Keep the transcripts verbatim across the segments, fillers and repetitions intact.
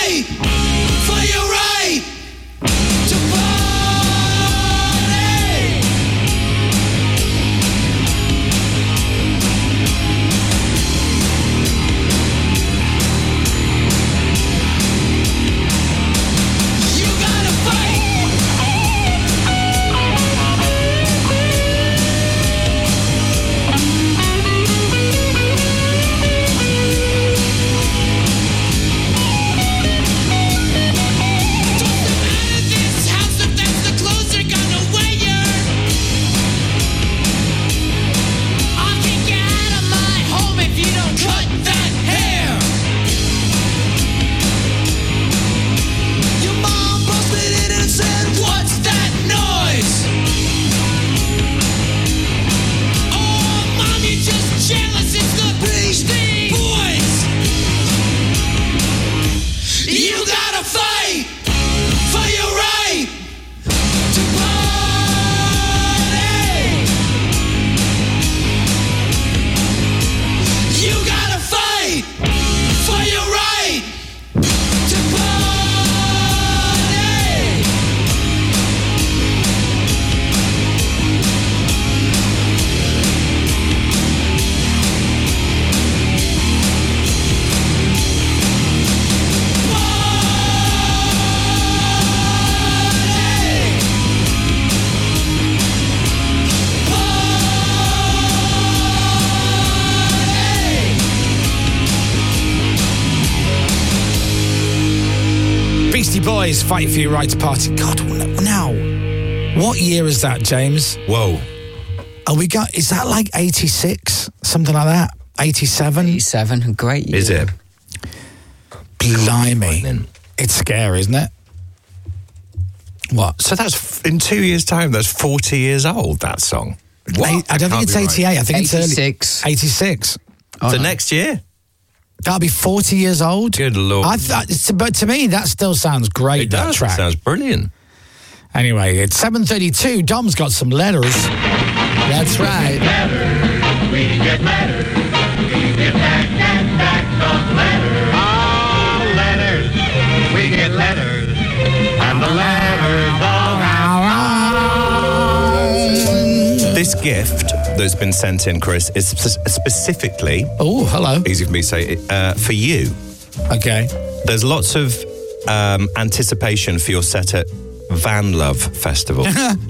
fight for your right to party. You gotta fight. Boys, Fight for Your Right to Party. God, now, what year is that, James? Whoa. Are we got? Is that like eighty-six? Something like that? eighty-seven? eighty-seven, great year. Is it? Blimey. It's scary, isn't it? What? So that's, in two years' time, that's forty years old, that song. What? I, I don't think it's eighty-eight. Right. I think eighty-six. it's early. eighty-six. Oh, the no. next year? That'll be forty years old. Good Lord. I th- but to me, that still sounds great, It that does. track. It sounds brilliant. Anyway, it's seven thirty-two. Dom's got some letters. That's right. We get letters. We get back and back of letters. Oh, letters. We get letters. And the letters all have. This gift that's been sent in, Chris, is spe- specifically... Oh, hello. Easy for me to say, uh, for you. Okay. There's lots of um, anticipation for your set at Van Love Festival.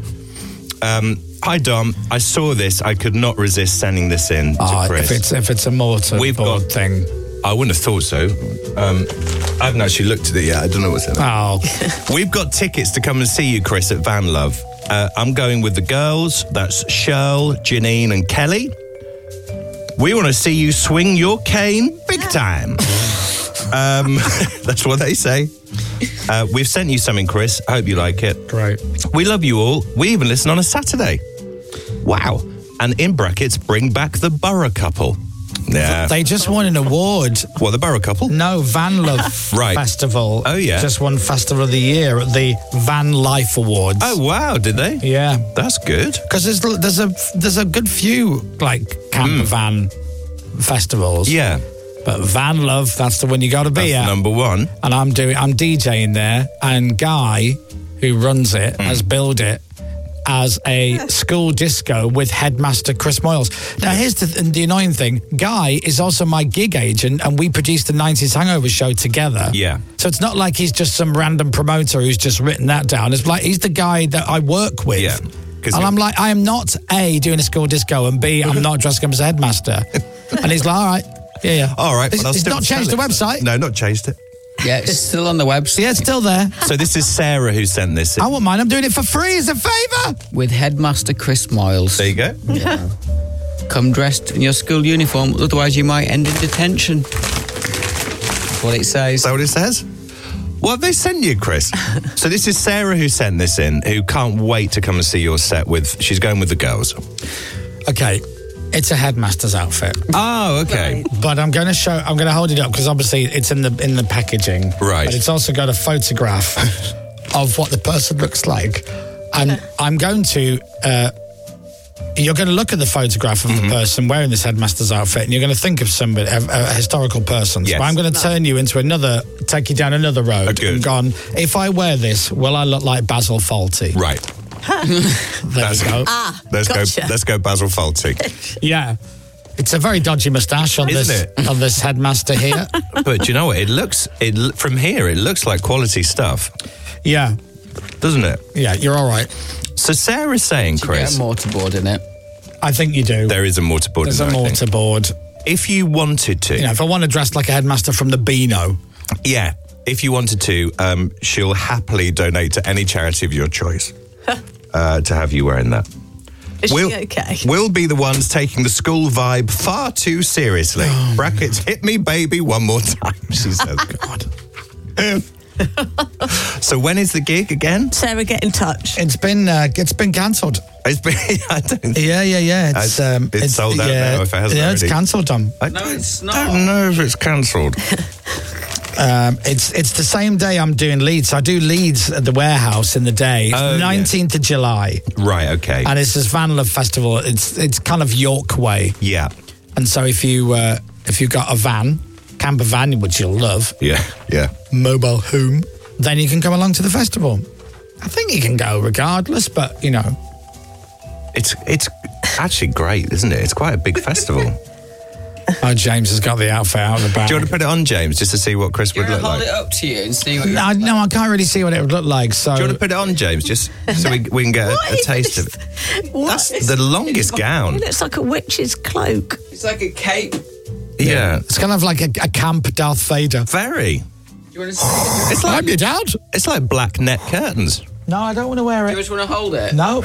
um, hi, Dom. I saw this. I could not resist sending this in to Oh, Chris. if it's if it's a mortar We've board got- thing. I wouldn't have thought so. Um, I haven't actually looked at it yet. I don't know what's in it. Oh, We've got tickets to come and see you, Chris, at Van Love. Uh, I'm going with the girls. That's Shirl, Janine and Kelly. We want to see you swing your cane big time. um, that's what they say. Uh, we've sent you something, Chris. I hope you like it. great. We love you all. We even listen on a Saturday. Wow. And in brackets, bring back the Borough couple. Yeah. They just won an award. What, the Borough couple? No, Van Love Right. Festival. Oh, yeah. Just won Festival of the Year at the Van Life Awards. Oh, wow. Did they? Yeah. That's good. Because there's there's a there's a good few like camper van festivals. Yeah. But Van Love, that's the one you got to be That's at. number one. And I'm doing I'm DJing there, and Guy, who runs it, has billed it as a school disco with headmaster Chris Moyles. Now, here's the, the annoying thing. Guy is also my gig agent, and we produced the nineties Hangover show together. Yeah. So it's not like he's just some random promoter who's just written that down. It's like he's the guy that I work with. Yeah. And I'm like, I am not A, doing a school disco, and B, I'm not dressing up as a headmaster. And he's like, all right, yeah, yeah. All right. It's, well, I'll it's still not changed the tell it. website. No, not changed it. Yeah, it's still on the website. Yeah, it's still there. So this is Sarah who sent this in. I won't mind. I'm doing it for free as a favour. With Headmaster Chris Moyles. There you go. Yeah. Come dressed in your school uniform, otherwise you might end in detention. That's what it says. Is that what it says? What have they sent you, Chris? So this is Sarah who sent this in, who can't wait to come and see your set with... She's going with the girls. Okay, it's a headmaster's outfit. Oh, okay. But I'm going to show, I'm going to hold it up because obviously it's in the in the packaging. Right. But it's also got a photograph of what the person looks like. And I'm going to uh, you're going to look at the photograph of Mm-hmm. the person wearing this headmaster's outfit, and you're going to think of somebody, a, a historical person. Yes. So I'm going to turn you into another, take you down another road. Oh, good. And gone, if I wear this, will I look like Basil Fawlty? Right. There That's we go. Ah, Let's gotcha. go. Let's go, Basil Fawlty. Yeah. It's a very dodgy moustache on Isn't this on this headmaster here. But do you know what? It looks. It l- from here. It looks like quality stuff, Yeah. doesn't it? Yeah, you're all right. So Sarah's saying, You get Chris, a mortarboard in it. I think you do. there is a mortarboard. There's a in there, I think. mortarboard. If you wanted to, You know, if I want to dress like a headmaster from the Beano, yeah. If you wanted to, um, she'll happily donate to any charity of your choice uh, to have you wearing that. Is We'll, she okay? we'll be the ones taking the school vibe far too seriously. Oh, Brackets, hit me, baby, one more time, she says. God. So when is the gig again? Sarah, get in touch. it's been uh, it's been cancelled. It's been, I don't, Yeah, yeah, yeah. It's Uh, um, it's sold out yeah, now, if it hasn't yeah, it's already. cancelled, Tom. I No, it's not. don't know if it's cancelled. Um, it's it's the same day I'm doing Leeds. I do Leeds at the warehouse in the day. It's Oh, yeah. nineteenth of July, Right, okay. and it's this Van Love Festival. It's it's kind of York way, Yeah, and so if you uh, if you've got a van, camper van, which you'll love, yeah, yeah. mobile home, then you can come along to the festival. I think you can go regardless, but you know, It's it's actually great, isn't it? It's quite a big festival. oh, James has got the outfit out of the bag. Do you want to put it on, James, just to see what Chris Do you would want look to hold like? it up to you and see what you No, no, I can't really see what it would look like. So Do you want to put it on, James, just so we, we can get a, What a is taste of this? it? What That's is- the longest It gown. looks like a witch's cloak. It's like a cape. Do Yeah, it's kind of like a, a camp Darth Vader. very. you want to see it? It's I'm like your dad. it's like black net curtains. No, I don't want to wear Do you it. just want to hold it? No,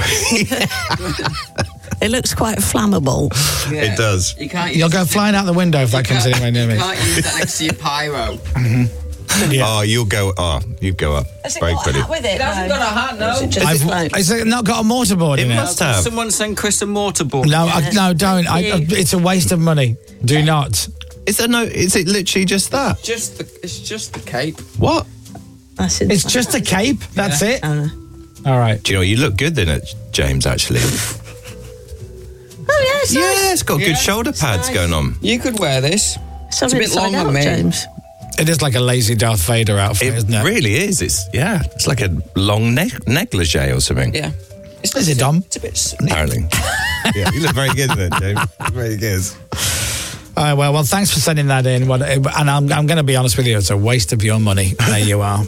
It looks quite flammable. Yeah. It does. You can't. you'll use go it- flying out the window if that comes can't- anywhere near me. You can't use that next to your pyro. Yeah. Oh, you'll go. Oh, you go up. Very pretty. with it? It hasn't got a hat, no. Is it just I've, a cloak? has it not got a mortarboard It in must it? have. Someone send Chris a mortarboard. No, I, no, don't. I, I, it's a waste of money. Do not. Is there no? Is it literally just that? Just the, it's just the cape. What? That's in- It's just a cape. That's it. Oh, no. All right. Do you know you look good in it, James? Actually, Oh, yeah, it's yeah, nice. it's got Yeah, good shoulder pads nice. going on. You could wear this. It's, on It's a bit inside long on out, me. James. It is like a lazy Darth Vader outfit, It isn't it? really is. It's yeah. It's like a long ne- negligee or something. Yeah. It's Is it, Dom? It's a bit. s- Apparently. Yeah, you look very good in it, James. Very good. All right, well, well, thanks for sending that in. What- And I'm, I'm going to be honest with you, it's a waste of your money. There you are.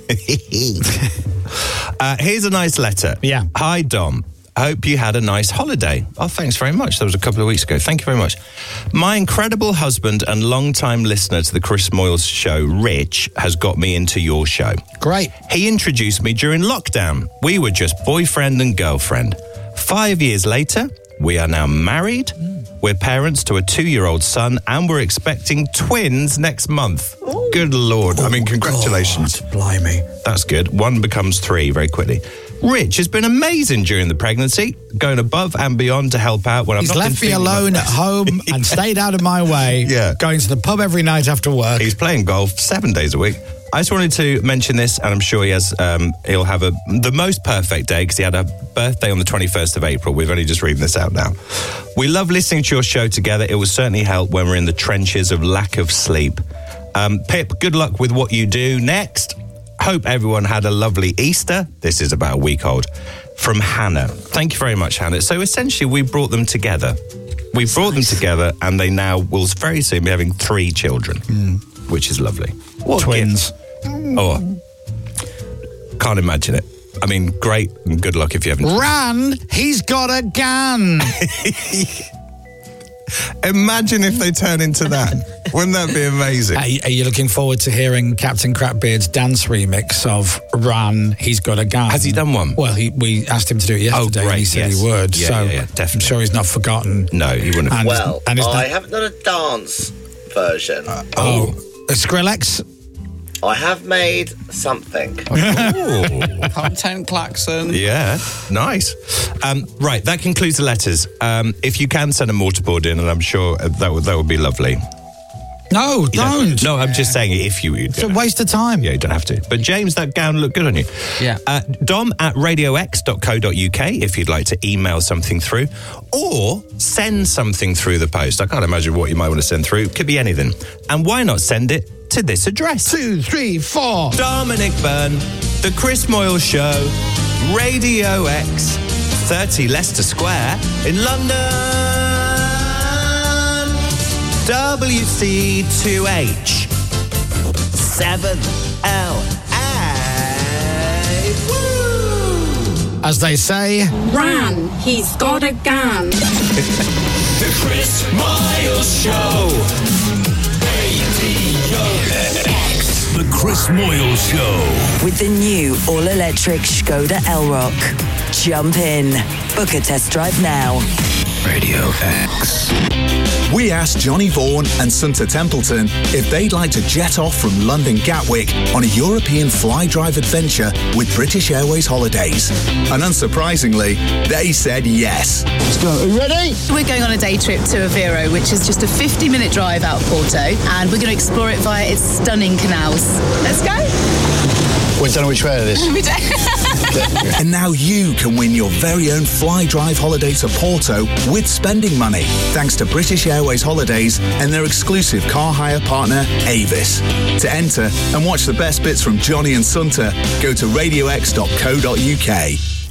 uh, here's a nice letter. Yeah. Hi, Dom. I hope you had a nice holiday. Oh, thanks very much. That was a couple of weeks ago. Thank you very much. My incredible husband and long-time listener to the Chris Moyles show, Rich, has got me into your show. Great. He introduced me during lockdown. We were just boyfriend and girlfriend. Five years later, we are now married. We're parents to a two-year-old son, and we're expecting twins next month. Good Lord. I mean, congratulations. God, blimey. That's good. One becomes three very quickly. Rich has been amazing during the pregnancy, going above and beyond to help out when He's I've not left been me feeling alone my at best. home and stayed out of my way. Yeah. Going to the pub every night after work. He's playing golf seven days a week. I just wanted to mention this, and I'm sure he has. Um, he'll have a the most perfect day because he had a birthday on the twenty-first of April. We've only just reading this out now. We love listening to your show together. It will certainly help when we're in the trenches of lack of sleep. Um, Pip, good luck with what you do next. Hope everyone had a lovely Easter. This is about a week old. From Hannah. Thank you very much, Hannah. So essentially, we brought them together. We brought them together, and they now will very soon be having three children, which is lovely. What a Twins. gift. Oh, can't imagine it. I mean, great and good luck if you haven't. Ran, he's got a gun. Imagine if they turn into that. Wouldn't that be amazing? Are, are you looking forward to hearing Captain Crapbeard's dance remix of Ran, He's Got a Gun? Has he done one? Well, he, we asked him to do it yesterday, great, and he said yes. he would. Yeah, so yeah, yeah, definitely. I'm sure he's not forgotten. No, he wouldn't have. And Well, and is I that, haven't done a dance version. oh, Skrillex. I have made something. Oh, Content klaxon. yeah, nice. Um, right, that concludes the letters. Um, if you can send a mortarboard in, and I'm sure that would that would be lovely. No, You don't. No, I'm just saying if you... you It's a waste of time. Yeah, you don't have to. But James, that gown looked good on you. Yeah. Uh, Dom at radio x dot co dot uk if you'd like to email something through or send something through the post. I can't imagine what you might want to send through. Could be anything. And why not send it to this address? Two, three, four. Dominic Byrne, The Chris Moyle Show, Radio X, thirty Leicester Square in London. W C two H seven L A. Woo! As they say, Ran, he's got a gun. The Chris Miles Show. Radio X. The Chris Moyle Show. With the new all-electric Skoda Elrock. Jump in. Book a test drive now. Radio X. We asked Johnny Vaughan and Sunta Templeton if they'd like to jet off from London Gatwick on a European fly drive adventure with British Airways Holidays. And unsurprisingly, they said yes. Let's go. Are you ready? We're going on a day trip to Aveiro, which is just a fifty-minute drive out of Porto, and we're going to explore it via its stunning canals. Let's go. We don't know which way it is. We don't. And now you can win your very own fly drive holiday to Porto with spending money, thanks to British Airways Holidays and their exclusive car hire partner, Avis. To enter and watch the best bits from Johnny and Sunta, go to radio x dot co dot uk.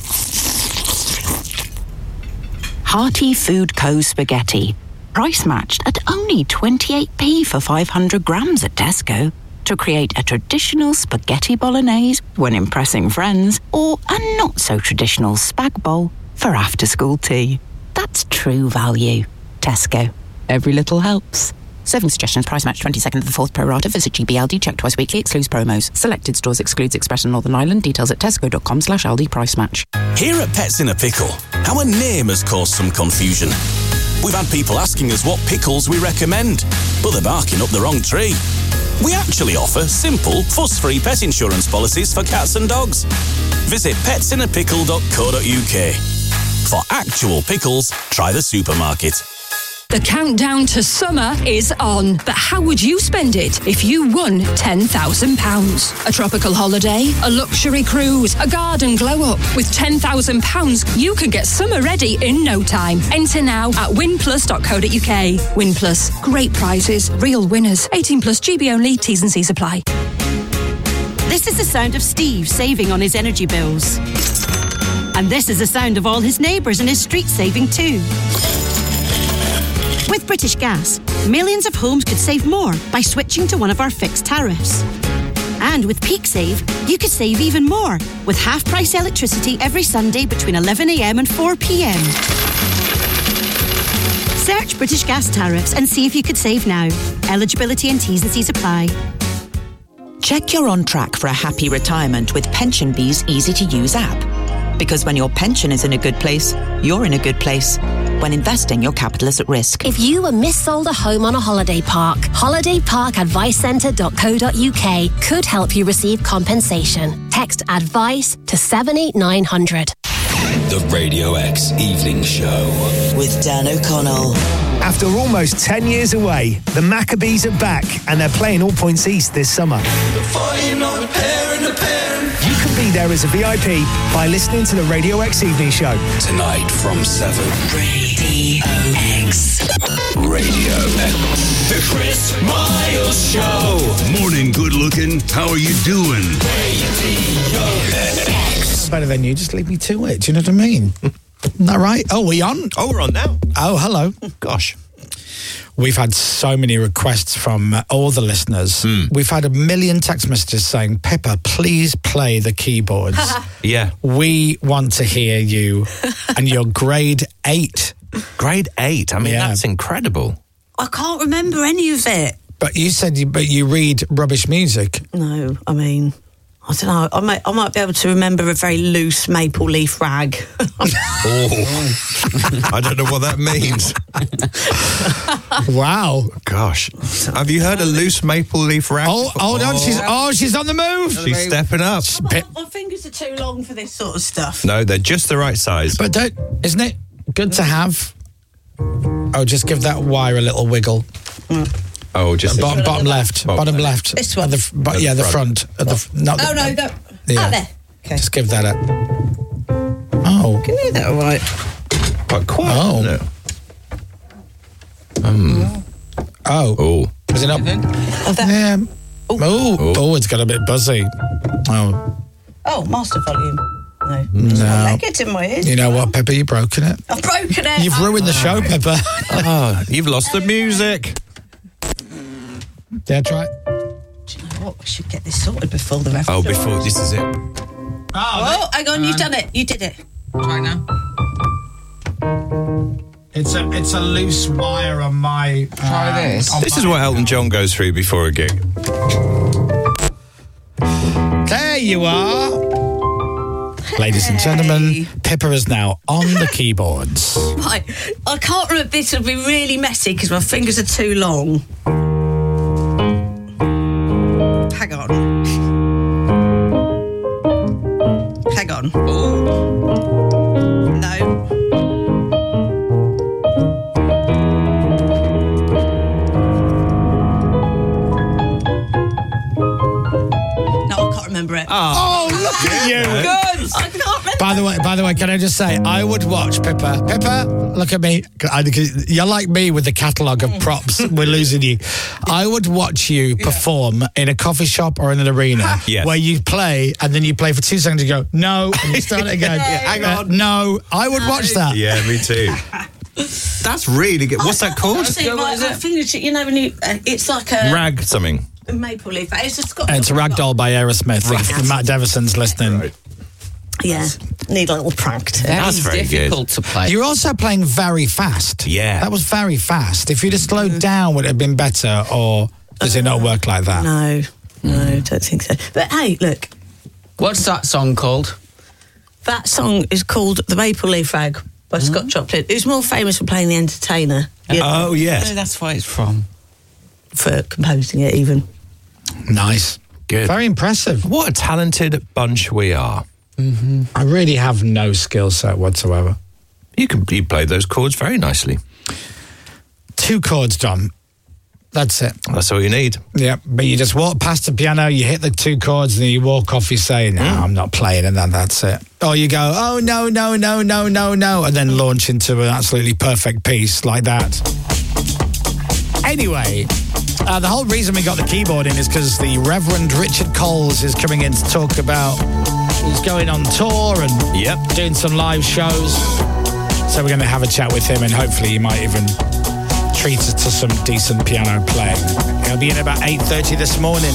Hearty Food Co. Spaghetti. Price matched at only twenty-eight p for five hundred grams at Tesco. To create a traditional spaghetti bolognese when impressing friends, or a not-so-traditional spag bowl for after-school tea. That's true value. Tesco. Every little helps. Serving suggestions, price match twenty-second to the fourth pro rata. Visit G B L D, check twice weekly, excludes promos. Selected stores excludes Express and Northern Ireland. Details at tesco.com slash Aldi price match. Here at Pets in a Pickle, our name has caused some confusion. We've had people asking us what pickles we recommend, but they're barking up the wrong tree. We actually offer simple, fuss-free pet insurance policies for cats and dogs. Visit pets in a pickle dot co dot uk. For actual pickles, try the supermarket. The countdown to summer is on. But how would you spend it if you won ten thousand pounds? A tropical holiday, a luxury cruise, a garden glow-up. With ten thousand pounds, you can get summer ready in no time. Enter now at win plus dot co dot uk. Win Plus. Great prizes, real winners. eighteen plus, G B only, T's and C's apply. This is the sound of Steve saving on his energy bills. And this is the sound of all his neighbours in his street saving too. With British Gas, millions of homes could save more by switching to one of our fixed tariffs. And with Peak Save, you could save even more with half-price electricity every Sunday between eleven a m and four p m. Search British Gas tariffs and see if you could save now. Eligibility and T's and C's apply. Check you're on track for a happy retirement with PensionBee's easy-to-use app. Because when your pension is in a good place, you're in a good place. When investing, your capital is at risk. If you were missold a home on a holiday park, holiday park advice centre dot co dot uk could help you receive compensation. Text ADVICE to seven eight nine hundred. The Radio X Evening Show. With Dan O'Connell. After almost ten years away, the Maccabees are back and they're playing All Points East this summer. You can be there as a V I P by listening to the Radio X Evening Show. Tonight from seven. Radio X. Radio X. The Chris Miles Show. Morning, good looking. How are you doing? Radio X. Better than you, just leave me to it. Do you know what I mean? Isn't that right? Oh, we on? Oh, we're on now. Oh, hello. Gosh. We've had so many requests from uh, all the listeners. Mm. We've had a million text messages saying, Pippa, please play the keyboards. Yeah. We want to hear you and your grade eight. Grade eight? I mean, Yeah. that's incredible. I can't remember any of it. But you said you, but you read rubbish music. No, I mean, I don't know. I might, I might be able to remember a very loose maple leaf rag. Oh, I don't know what that means. Wow. Gosh. Have you heard a loose maple leaf rag? Oh, hold on. She's oh, she's on the move. She's stepping up. my, my fingers are too long for this sort of stuff. No, they're just the right size. But don't, isn't it good to have? Oh, just give that wire a little wiggle. Oh, just bottom, this- bottom left, Bottom bottom left. This one? At the, f- but, At yeah, the the front. At the, f- not Oh, the, no, that. Yeah. Oh, there. Okay. Just give that a. Oh. Can you hear that all right? Quite quiet. Oh. isn't it? Um. Oh. Oh. Is it not? Oh, that. Yeah. Oh. Oh, it's got a bit buzzy. Oh. Oh, master volume. No. No. I get in my ears. You know what, Pepper? You've broken it. I've broken it. You've ruined the show, Pepper. Oh, you've lost the music. Yeah, try. Do you know what? We should get this sorted before the ref. Oh, before this is it. Oh, hang on, you've done it. You did it. Try now. It's a it's a loose wire on my. Try this. This is what Elton John goes through before a gig. There you are. Ladies and gentlemen, Pippa is now on the keyboards. Right. I can't remember. This will be really messy because my fingers are too long. Hang on. Hang on. No. No, I can't remember it. Oh, look at you! Good. I can't remember. By the way, by the way, can I just say, I would watch Pippa. Pippa, look at me. I- You're like me with the catalogue of props. We're losing you. I would watch you perform in a coffee shop or in an arena Yes. where you play and then you play for two seconds and you go, no, and you start it again. Hang Uh, on. no, I would watch that. Yeah, me too. That's really good. What's that called? See, my, my fingers, you know, when you, uh, it's like a Rag something. maple leaf. It's just got. It's Ragdoll by Aerosmith. If Matt Devison's listening. Yeah, need a little practice. That's very difficult good. to play. You're also playing very fast. Yeah. That was very fast. If you'd have slowed down, would it have been better, or does it not work like that? No, no, don't think so. But hey, look, What's that song called? that song is called "The Maple Leaf Rag" by Scott Joplin. Who's more famous for playing the entertainer? You know, Oh, yes. No, that's where it's from. for composing it, even. Nice. Good. Very impressive. What a talented bunch we are. I really have no skill set whatsoever. You can you play those chords very nicely. Two chords, John. That's it. That's all you need. Yeah, but you just walk past the piano, you hit the two chords, and then you walk off, you say, no, I'm not playing, and then that's it. Or you go, oh, no, no, no, no, no, no, and then launch into an absolutely perfect piece like that. Anyway, uh, the whole reason we got the keyboard in is because the Reverend Richard Coles is coming in to talk about, he's going on tour and Yep. doing some live shows. So we're going to have a chat with him, and hopefully he might even treat us to some decent piano playing. He'll be in about eight thirty this morning.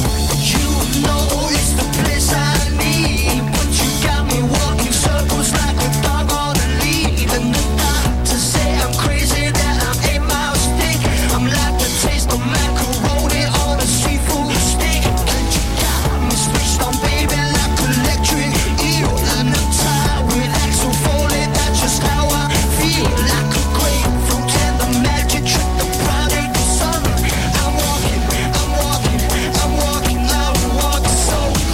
I'm walking, I'm walking, I'm walking, I'm walking.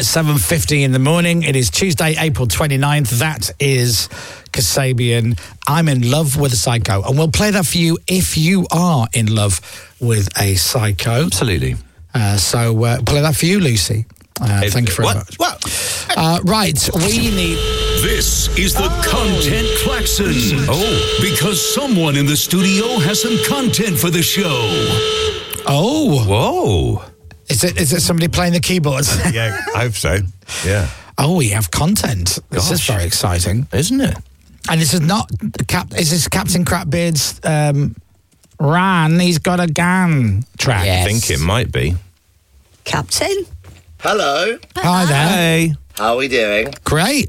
at seven fifty in the morning. It is Tuesday, April twenty-ninth. That is Kasabian. I'm in love with a psycho. And we'll play that for you if you are in love with a psycho. Absolutely. Uh, so uh, play that for you, Lucy. Uh, If- thank you very what? much. What? Uh, right, we need... This is the content klaxon. Oh, because someone in the studio has some content for the show. Oh. Whoa. Is it is it somebody playing the keyboards? Yeah, I hope so. Yeah. Oh, we have content. This is Gosh. very exciting. Isn't it? And this is not... Cap, is this Captain Crapbeard's um, Ran, He's Got a Gun track? I think it might be. Captain? Hello. Hi there. Hey. How are we doing? Great.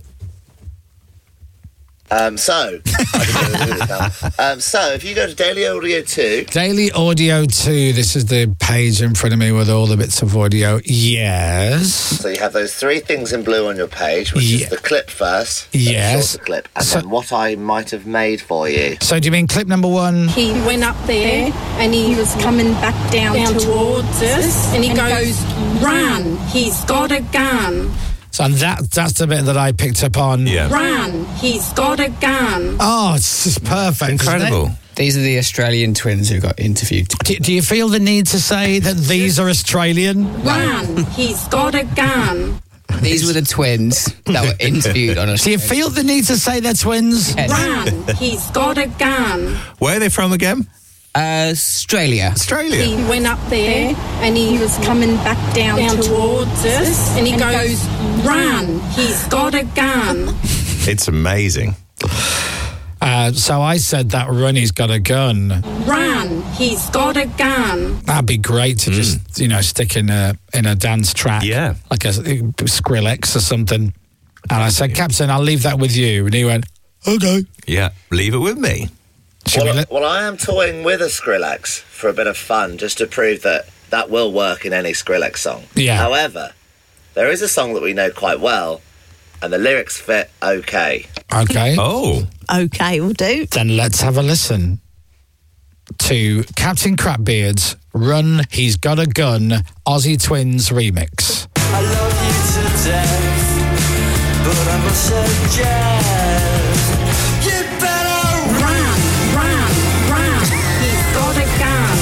Um, so, I don't know who it is now. um, so if you go to Daily Audio two, Daily Audio two. This is the page in front of me with all the bits of audio. Yes. so you have those three things in blue on your page, which Yeah. is the clip first. the Yes. shorter clip, and So- then what I might have made for you. So do you mean clip number one? He went up there and he was coming back down, towards us and he goes, run, he's got a gun. So and that that's the bit that I picked up on. Yeah. Run, he's got a gun. Oh, it's just perfect. isn't it? Incredible. These are the Australian twins who got interviewed. Do, do you feel the need to say that these are Australian? Run, he's got a gun. These were the twins that were interviewed on Do you Australia. feel the need to say they're twins? Yes. Run, he's got a gun. Where are they from again? Uh, Australia. Australia. He went up there and he was coming back down, towards us and he goes, run, he's got a gun. It's amazing. Uh, so I said that Runny's got a gun. Run, he's got a gun. That'd be great to just, you know, stick in a in a dance track. Yeah. Like a, Skrillex or something. And I said, Captain, I'll leave that with you. And he went, okay. Yeah. Leave it with me. Should we Well, let- well, I am toying with a Skrillex for a bit of fun, just to prove that that will work in any Skrillex song. Yeah. However, there is a song that we know quite well, and the lyrics fit okay. Okay. Oh. Okay, we'll do. Then let's have a listen to Captain Crapbeard's Run, He's Got a Gun, Aussie Twins remix. I love you to death, but I must suggest you better Run, run, run, he's got a gun.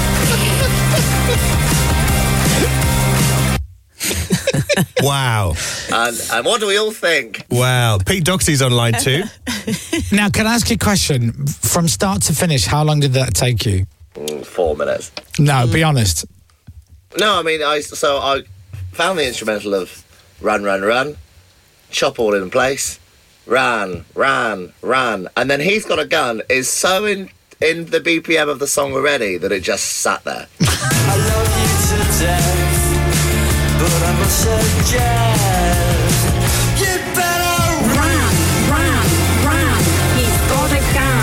Wow. And, and what do we all think? Wow. Pete Doxy's online too. Now, can I ask you a question? From start to finish, how long did that take you? Mm, four minutes. No, be honest. No, I mean, I so I found the instrumental of Run, Run, Run, chop all in place, ran, ran, ran, and then He's Got a Gun is so in in the B P M of the song already that it just sat there. I love you to death, but I must suggest you better Run, run, run, he's got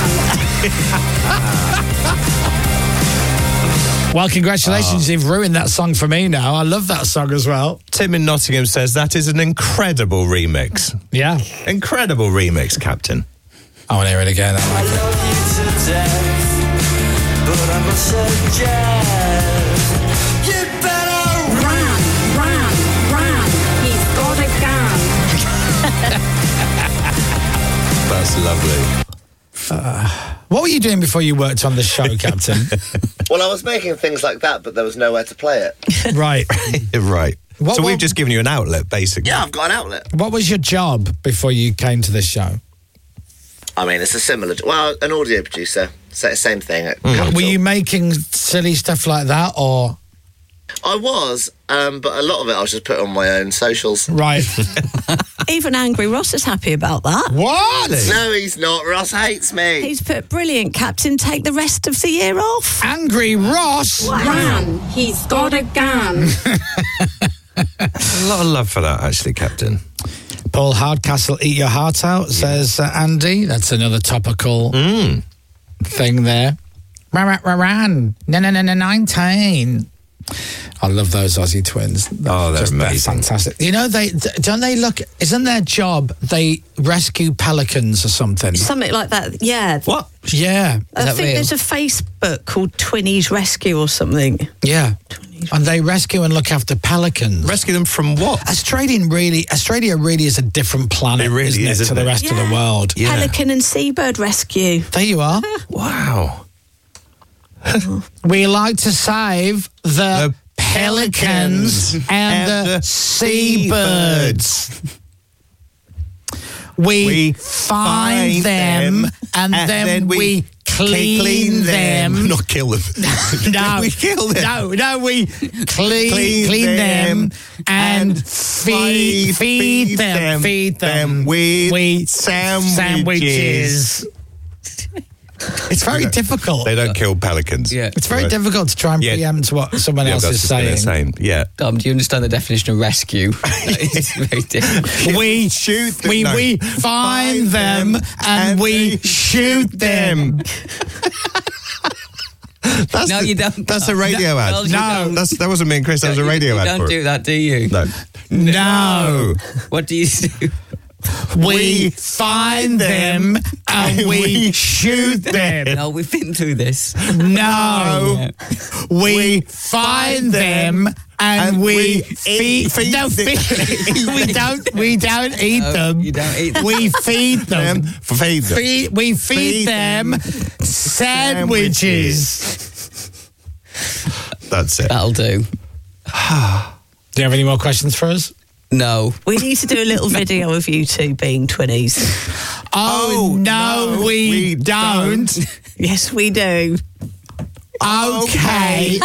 a gun. Well, congratulations. Oh. You've ruined that song for me now. I love that song as well. Tim in Nottingham says that is an incredible remix. Yeah. Incredible remix, Captain. I want to hear it again. I I like it. love you to death, but I must suggest you better Run, run, run, he's got a gun. That's lovely. What were you doing before you worked on the show, Captain? Well, I was making things like that, but there was nowhere to play it. Right. Right. What- so what- we've just given you an outlet, basically. Yeah, I've got an outlet. What was your job before you came to this show? I mean, it's a similar, well, an audio producer, sa- same thing. At Were Capital. you making silly stuff like that, or I was, um, but a lot of it I was just put on my own socials. right? Even Angry Ross is happy about that. What? No, he's not. Ross hates me. He's put, brilliant, Captain, take the rest of the year off. Angry Ross. Run, he's got a gun. A lot of love for that, actually, Captain. Paul Hardcastle, Eat Your Heart Out, says uh, Andy. That's another topical Mm. thing there. Ran, ran, ran, no, no, no, no, nineteen. I love those Aussie twins. Oh, they're Just amazing. fantastic. You know, they don't they look? Isn't their job they rescue pelicans or something? Something like that, yeah. What? Yeah. I think there's a Facebook called Twinnies Rescue or something. Yeah. And they rescue and look after pelicans. Rescue them from what? Australian really, Australia really is a different planet, It really isn't is, it, to isn't the it? rest of the world. Yeah. Pelican and Seabird Rescue. There you are. Wow. We like to save the, pelicans and, and the, the seabirds. We, We find find them, them, and, and then, then we, we clean, clean them. them. Not kill them. No, We kill them. No, no, we clean, clean, Clean them, them and and feed, feed, feed them, them, feed them, them with with sandwiches. sandwiches. It's very difficult. They don't kill pelicans. Yeah. It's very Right. difficult to try and Yeah. preempt what someone Yeah, else that's is just gonna saying. say, yeah. Dom, do you understand the definition of rescue? It's very different. We shoot them. we no. we find them and we shoot them. That's No, the- you don't. That's a radio No, ad. no, you don't. That's, that wasn't me and Chris. That was a radio you ad. don't for do it. that, do you? No. No. What do you do? We find them and we shoot them. No, we've been through this. No. We find them and And we we feed, eat- feed no, them. feed, we don't we don't eat No, them. you don't eat them. We feed them. Them. Feed them. Feed, we feed, Feed them, them sandwiches. That's it. That'll do. Do you have any more questions for us? No. We need to do a little video of you two being twinnies. Oh, Oh, no, no, we, we don't. don't. Yes, we do. Okay.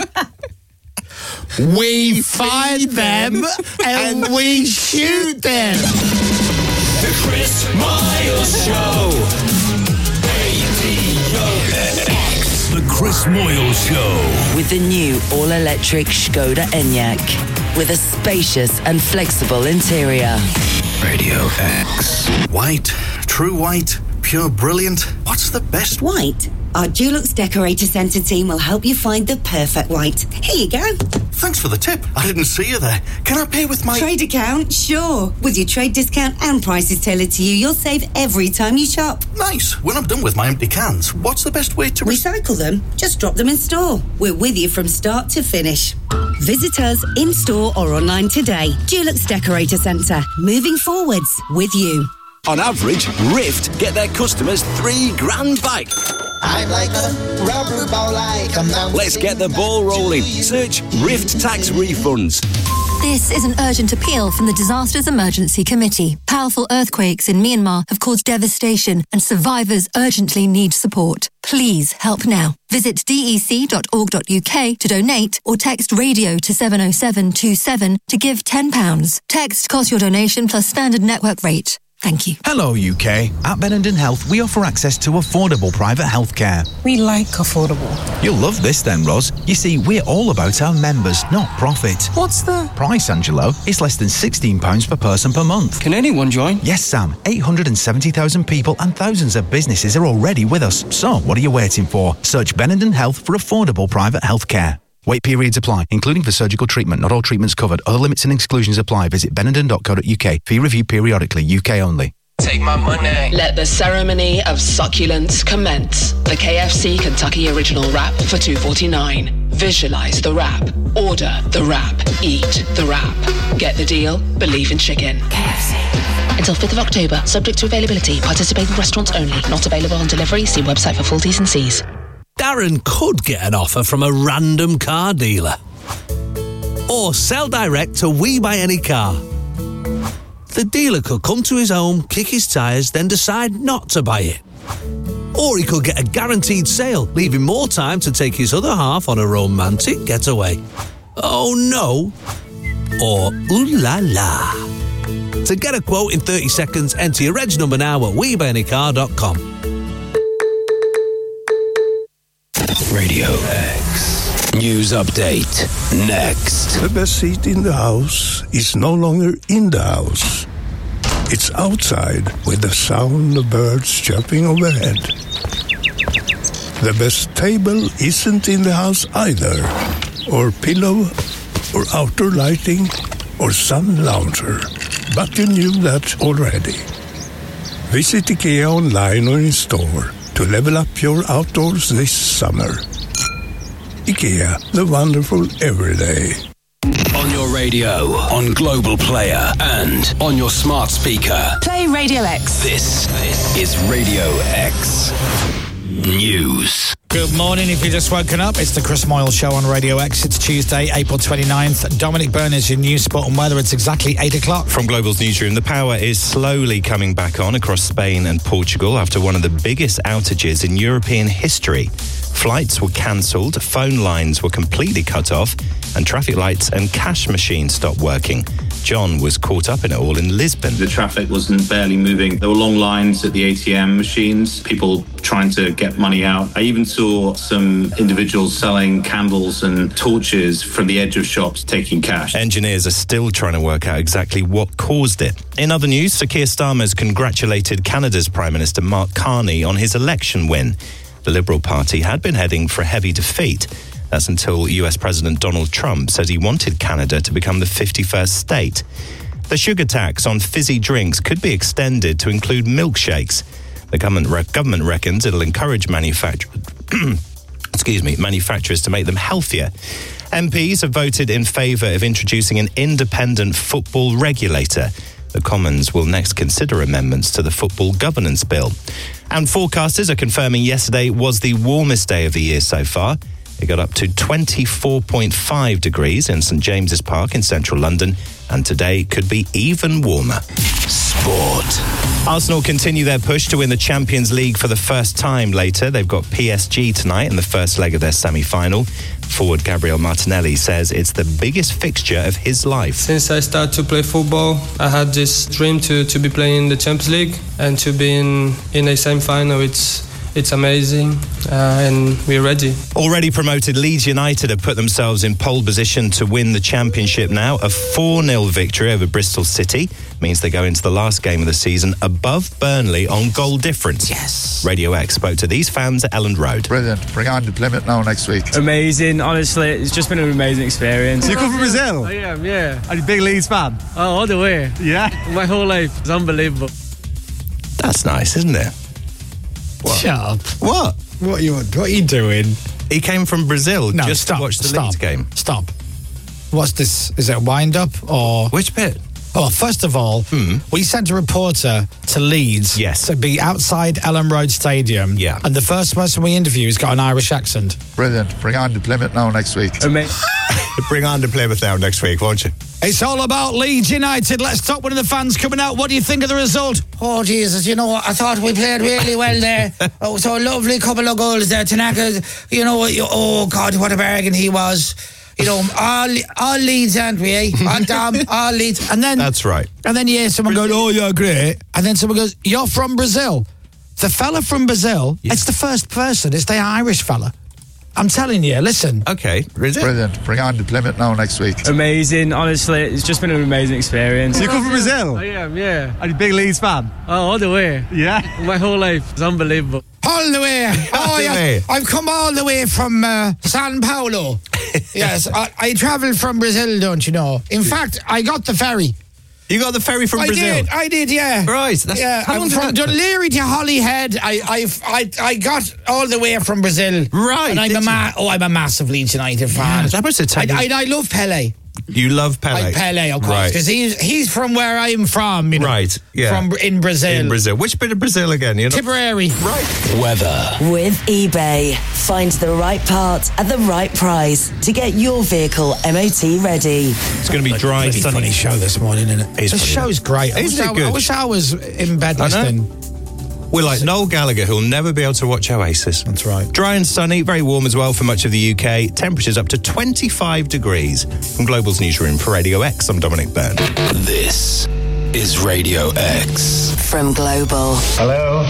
We find them and we shoot them. The Chris Miles Show. The Chris Moyles Show. With the new all-electric Skoda Enyaq. With a spacious and flexible interior. Radio X. White, true white, pure brilliant. What's the best White? Our Dulux Decorator Centre team will help you find the perfect white. Here you go. Thanks for the tip. I didn't see you there. Can I pay with my... Trade account? Sure. With your trade discount and prices tailored to you, you'll save every time you shop. Nice. When I'm done with my empty cans, what's the best way to... Recycle them. Just drop them in store. We're with you from start to finish. Visit us in-store or online today. Dulux Decorator Centre. Moving forwards with you. On average, Rift get their customers three grand back. I'm like a rubber ball, like a mountain. Let's get the ball rolling. Search Rift Tax Refunds. This is an urgent appeal from the Disasters Emergency Committee. Powerful earthquakes in Myanmar have caused devastation and survivors urgently need support. Please help now. Visit d e c dot org dot u k to donate or text radio to seven oh seven two seven to give ten pounds. Text costs your donation plus standard network rate. Thank you. Hello, U K. At Benenden Health, we offer access to affordable private healthcare. We like affordable. You'll love this then, Ros. You see, we're all about our members, not profit. What's the price, Angelo? It's less than sixteen pounds per person per month. Can anyone join? Yes, Sam. eight hundred seventy thousand people and thousands of businesses are already with us. So, what are you waiting for? Search Benenden Health for affordable private healthcare. Wait periods apply, including for surgical treatment. Not all treatments covered. Other limits and exclusions apply. Visit benenden dot co dot u k. Fee review periodically. U K only. Take my money. Let the ceremony of succulence commence. The K F C Kentucky Original Wrap for two forty-nine. Visualize the wrap. Order the wrap. Eat the wrap. Get the deal? Believe in chicken. K F C. Until fifth of October, subject to availability. Participating restaurants only. Not available on delivery. See website for full T's and C's. Darren could get an offer from a random car dealer. Or sell direct to We Buy Any Car. The dealer could come to his home, kick his tyres, then decide not to buy it. Or he could get a guaranteed sale, leaving more time to take his other half on a romantic getaway. Oh no. Or ooh la la. To get a quote in thirty seconds, enter your reg number now at we buy any car dot com. Radio X. News update. Next. The best seat in the house is no longer in the house. It's outside with the sound of birds chirping overhead. The best table isn't in the house either. or pillow, or outdoor lighting, or sun lounger. But you knew that already. Visit IKEA online or in store to level up your outdoors this summer. IKEA, the wonderful everyday. On your radio, on Global Player, and on your smart speaker. Play Radio X. This is Radio X News. Good morning. If you've just woken up, it's the Chris Moyle Show on Radio X. It's Tuesday, April twenty-ninth. Dominic Byrne is your news, sport and weather. It's exactly eight o'clock. From Global's newsroom, the power is slowly coming back on across Spain and Portugal after one of the biggest outages in European history. Flights were cancelled, phone lines were completely cut off, and traffic lights and cash machines stopped working. John was caught up in it all in Lisbon. The traffic wasn't barely moving. There were long lines at the A T M machines, people trying to get money out. I even saw some individuals selling candles and torches from the edge of shops taking cash. Engineers are still trying to work out exactly what caused it. In other news, Sir Keir Starmer's congratulated Canada's Prime Minister Mark Carney on his election win. The Liberal Party had been heading for a heavy defeat. That's until U S President Donald Trump said he wanted Canada to become the fifty-first state. The sugar tax on fizzy drinks could be extended to include milkshakes. The government, re- government reckons it'll encourage manufacturers, excuse me, manufacturers to make them healthier. M Ps have voted in favour of introducing an independent football regulator. The Commons will next consider amendments to the Football Governance Bill. And forecasters are confirming yesterday was the warmest day of the year so far. It got up to twenty-four point five degrees in St James's Park in central London, and today could be even warmer. Sport. Arsenal continue their push to win the Champions League for the first time later. They've got P S G tonight in the first leg of their semi-final. Forward Gabriel Martinelli says it's the biggest fixture of his life. Since I started to play football, I had this dream to, to be playing in the Champions League and to be in, in a semi-final. It's It's amazing, uh, and we're ready. Already promoted Leeds United have put themselves in pole position to win the championship now. A four nil victory over Bristol City means they go into the last game of the season above Burnley on goal difference. Yes. Radio X spoke to these fans at Elland Road. Brilliant. Bring on to Plymouth now next week. Amazing. Honestly, it's just been an amazing experience. You come from Brazil? I am, yeah. Are you a big Leeds fan? Oh, all the way. Yeah? My whole life. It's unbelievable. That's nice, isn't it? What? Shut up. What? What are you, what are you doing? He came from Brazil no, just stop, to watch the stop, Leeds game. Stop. What's this? Is it a wind-up or... Which bit? Oh, first of all, hmm. we sent a reporter to Leeds yes. to be outside Elland Road Stadium. Yeah. And the first person we interviewed has got an Irish accent. Brilliant. Bring on to Plymouth now next week. Amazing. Bring on to Plymouth now next week, won't you? It's all about Leeds United. Let's talk one of the fans coming out. What do you think of the result? Oh, Jesus, you know what? I thought we played really well there. Oh, so a lovely couple of goals there. Tanaka, you know, oh, God, what a bargain he was. You know, all, all Leeds, aren't we, eh? All Dom, all Leeds. And then... That's right. And then, yeah, someone goes, oh, you're great. And then someone goes, you're from Brazil. The fella from Brazil, yeah. It's the first person. It's the Irish fella. I'm telling you, listen. Okay, is it? Brilliant. Bring on to Plymouth now next week. Amazing. Honestly, it's just been an amazing experience. You come from Brazil? I am, yeah. Are you a big Leeds fan? Oh, all the way. Yeah? My whole life. It's unbelievable. All the way. Oh, the yeah. way. I've come all the way from uh, San Paulo. Yes, I, I travelled from Brazil, don't you know? In fact, I got the ferry. You got the ferry from I Brazil? I did, I did, yeah. Right. That's, yeah, how long I'm did from that Dunleary to Holyhead. I, I, I, I got all the way from Brazil. Right. And I'm a ma- oh, I'm a massive Leeds United fan. Yeah, must have taken... I, I, I love Pele. You love Pele? I Pele, of course, because right. he's he's from where I'm from. You know, right. Yeah. From in Brazil. In Brazil. Which bit of Brazil again? You know? Tipperary. Right. Weather. With eBay. Find the right part at the right price to get your vehicle M O T ready. It's going to be dry, it's sunny. Funny show this morning, isn't it? It's this show's great. I wish Isn't it I, good? I wish I was in bed listening. We're like Noel Gallagher, who'll never be able to watch Oasis. That's right. Dry and sunny, very warm as well for much of the U K. Temperatures up to twenty-five degrees. From Global's newsroom for Radio X, I'm Dominic Byrne. This is Radio X. From Global. Hello.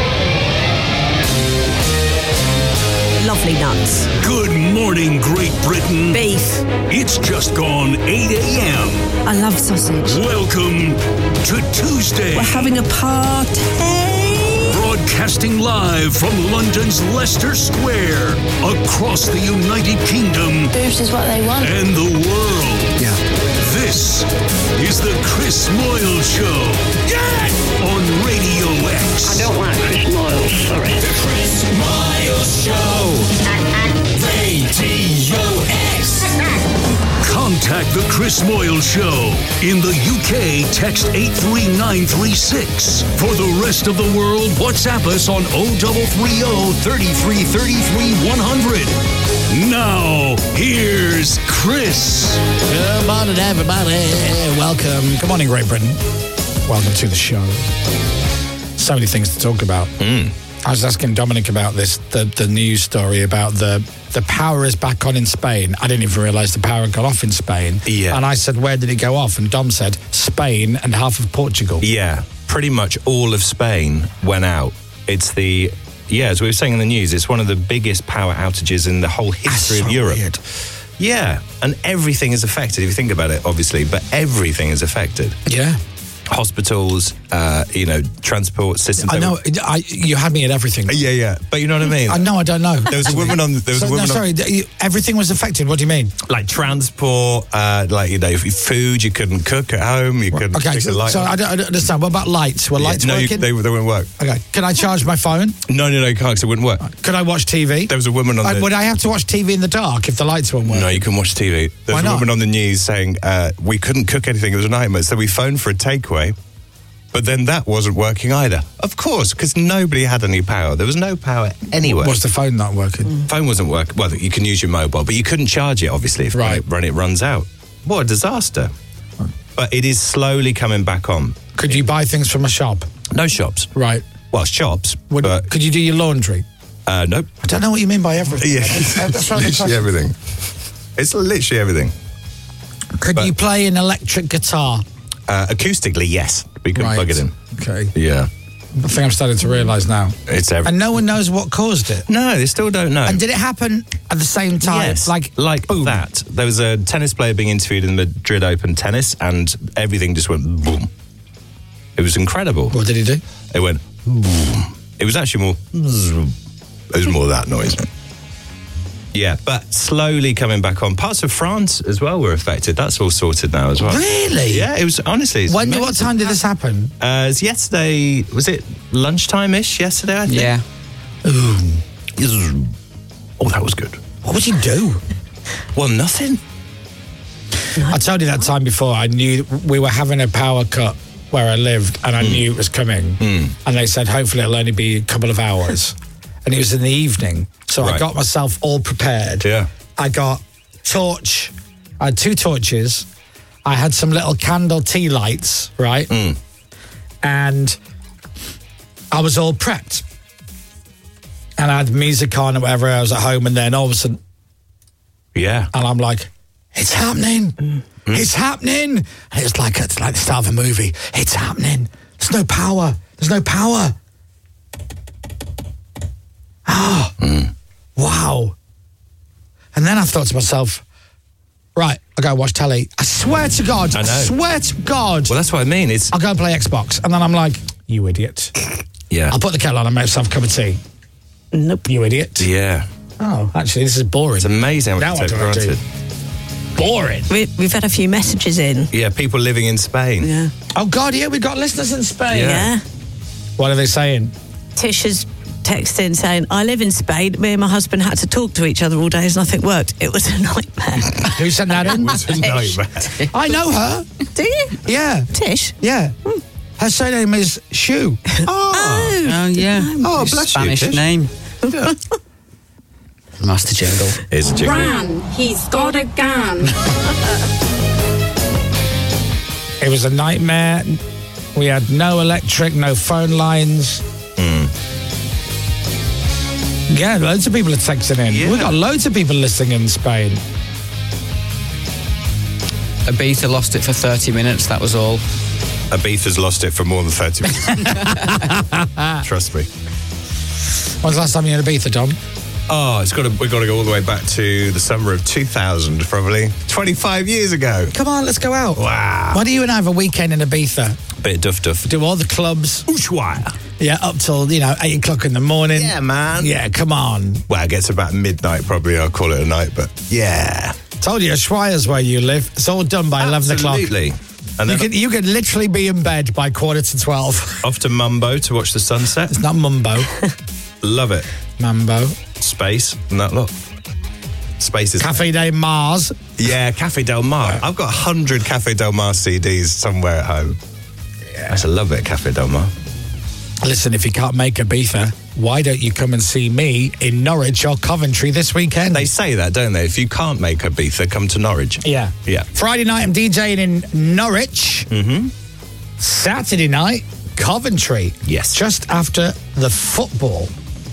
Lovely nuts. Good morning, Great Britain. Beef. It's just gone eight a.m. I love sausage. Welcome to Tuesday. We're having a party. Broadcasting live from London's Leicester Square, across the United Kingdom. Boobs is what they want. And the world. Yeah. This is the Chris Moyle Show. Yes! On Radio X. I don't like Chris Moyle, sorry. The Chris Moyle Show. Radio X. Contact the Chris Moyle Show. In the U K, text eight three nine three six. For the rest of the world, WhatsApp us on oh three three oh, thirty-three thirty-three one hundred. Now, here's Chris. Good morning, everybody. Welcome. Good morning, Great Britain. Welcome to the show. So many things to talk about. Mm. I was asking Dominic about this, the, the news story about the the power is back on in Spain. I didn't even realise the power had gone off in Spain. Yeah. And I said, where did it go off? And Dom said, Spain and half of Portugal. Yeah, pretty much all of Spain went out. It's the, yeah, as we were saying in the news, it's one of the biggest power outages in the whole history That's of so Europe. weird. Yeah, and everything is affected, if you think about it, obviously, but everything is affected. Yeah. Hospitals, uh, you know, transport systems. I know, I, you had me at everything. Yeah, yeah, but you know what I mean? I know, I don't know. There was a woman on... There was so, a woman no, sorry, on, you, everything was affected. What do you mean? Like transport, uh, like, you know, food, you couldn't cook at home, you couldn't Okay, fix the so, light. so I, don't, I don't understand. What about lights? Were Yeah, lights no, you- working? they, they wouldn't work. Okay, can I charge my phone? No, no, no, you can't, because it wouldn't work. Could I watch T V? There was a woman on Uh, the... would I have to watch T V in the dark if the lights weren't working? No, you can watch T V. There's Why a not? woman on the news saying uh, we couldn't cook anything. It was a nightmare. So we phoned for a takeaway, but then that wasn't working either. Of course, because nobody had any power. There was no power anywhere. Was the phone not working? Phone wasn't working. Well, you can use your mobile, but you couldn't charge it, obviously, if Right. when, it, when it runs out. What a disaster. But it is slowly coming back on. Could you buy things from a shop? No shops. Right. Well, shops, Would, but... could you do your laundry? Uh, nope. I don't know what you mean by everything. Yeah, That's right, that's literally right. everything. It's literally everything. Could But- you play an electric guitar? Uh, acoustically, yes. We can Right. plug it in. Okay. Yeah. I think I'm starting to realise now. It's everything. And no one knows what caused it. No, they still don't know. And did it happen at the same time? Yes, Like, like that. There was a tennis player being interviewed in the Madrid Open tennis, and everything just went boom. It was incredible. what did he do? It went boom. It was actually more. It was more that noise. Yeah, but slowly coming back on. Parts of France as well were affected. That's all sorted now as well. Really? Yeah, it was honestly. It's When? What amazing. time did this happen? Uh, it was yesterday. Was it lunchtime-ish yesterday? I think. Yeah. Ooh. Oh, that was good. What would you do? Well, nothing. I told you that time before. I knew we were having a power cut where I lived, and I knew it was coming. Mm. And they said hopefully it'll only be a couple of hours, and it was in the evening. So I Right. got myself all prepared. Yeah. I got torch. I had two torches. I had some little candle tea lights, right? Mm. And I was all prepped. And I had music on or whatever. I was at home, and then all of a sudden, Yeah. and I'm like, it's happening. It's happening. And it's like it's like the start of a movie. It's happening. There's no power. There's no power. Ah. Wow. And then I thought to myself, right, I'll go watch telly. I swear to God. I know. swear to God. Well, that's what I mean. It's I'll go and play Xbox. And then I'm like, you idiot. yeah. I'll put the kettle on and make myself a cup of tea. Nope. You idiot. Yeah. Oh, actually, this is boring. It's amazing how Now much what you take do I for do? granted. Boring. We, we've had a few messages in. Yeah, people living in Spain. Yeah. Oh, God, yeah, we've got listeners in Spain. Yeah. Yeah. What are they saying? Tish has texted in saying, I live in Spain. Me and my husband had to talk to each other all day. There's nothing worked. It was a nightmare. Who sent that in? It's a nightmare. I know her. Do you? Yeah. Tish? Yeah. Her surname is Shu. Oh. Oh, yeah. Oh, bless you, Spanish Tish. name. Master Jingle. Here's a jingle. Ran, he's got a gun. It was a nightmare. We had no electric, no phone lines. Mm. Yeah, loads of people are texting in. Yeah. We've got loads of people listening in Spain. Ibiza lost it for thirty minutes, that was all. Ibiza's lost it for more than thirty minutes. Trust me. When's the last time you had Ibiza, Dom? Oh, it's got to, we've got to go all the way back to the summer of two thousand, probably. twenty-five years ago. Come on, let's go out. Wow. Why do you and I have a weekend in Ibiza? Bit of duff duff. Do all the clubs. Ushuaia. Yeah, up till, you know, eight o'clock in the morning. Yeah, man. Yeah, come on. Well, it gets about midnight probably. I'll call it a night, but yeah. Told you, Schweier's where you live. It's all done by eleven o'clock. Absolutely. And You then could, you could literally be in bed by quarter to twelve. off to Mumbo to watch the sunset. It's not Mumbo. Love it. Mambo. Space and that lot. Space is... Cafe de Mars. Yeah, Cafe Del Mar. I've got one hundred Cafe Del Mar C Ds somewhere at home. Yeah. I just love it, Cafe Del Mar. Listen, if you can't make Ibiza, why don't you come and see me in Norwich or Coventry this weekend? They say that, don't they? If you can't make Ibiza, come to Norwich. Yeah. Yeah. Friday night, I'm DJing in Norwich. Mm-hmm. Saturday night, Coventry. Yes. Just after the football.